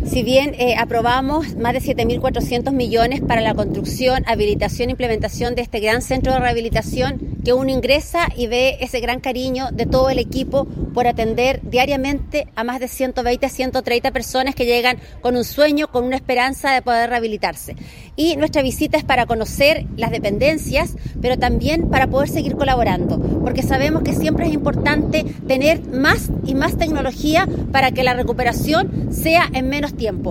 Si bien aprobamos más de 7.400 millones para la construcción, habilitación e implementación de este gran centro de rehabilitación, que uno ingresa y ve ese gran cariño de todo el equipo por atender diariamente a más de 120, 130 personas que llegan con un sueño, con una esperanza de poder rehabilitarse. Y nuestra visita es para conocer las dependencias, pero también para poder seguir colaborando, porque sabemos que siempre es importante tener más y más tecnología para que la recuperación sea en menos tiempo.